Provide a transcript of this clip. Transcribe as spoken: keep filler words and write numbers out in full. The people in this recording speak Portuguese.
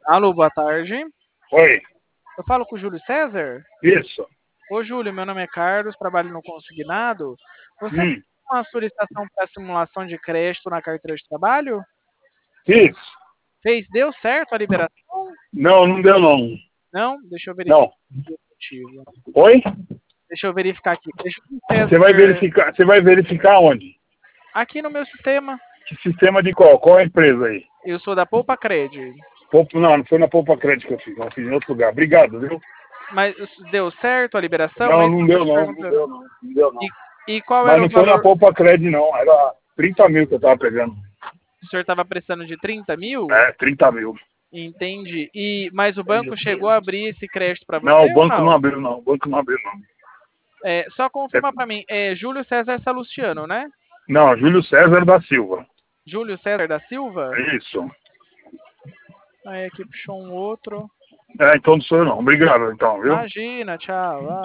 Alô, boa tarde. Oi, Eu falo com o Júlio César? isso. Ô, Júlio, meu nome é Carlos, trabalho no Consignado. Você fez Hum, uma solicitação para simulação de crédito na carteira de trabalho? isso. Fez? Deu certo a liberação? Não, não deu não. Não? Deixa eu verificar Não. aqui o motivo. Oi? Deixa eu verificar aqui. É Júlio Você vai César, verificar, você vai verificar onde? aqui no meu sistema, Que sistema de qual? Qual é a empresa aí? eu sou da Poupa Cred. Poupa, não, não foi na Poupa Crédito que eu fiz, eu fiz em outro lugar. Obrigado, viu? Mas deu certo a liberação? É Não, isso não que eu deu estou te não, não perguntando. deu não, não deu não. E, e qual Mas era o não foi na valor Poupa Crédito não, era trinta mil que eu tava pegando. que o senhor estava prestando de trinta mil? É, trinta mil. Entende? E, mas o banco chegou a abrir esse crédito para Não, você o ou banco não não? abriu não, o banco não abriu não. É, só É, confirma para mim, é Júlio César Salustiano, né? não, Júlio César da Silva. Júlio César da Silva? É isso. Aí aqui puxou um outro. É, então não sou eu não. Obrigado então, viu? Imagina, tchau.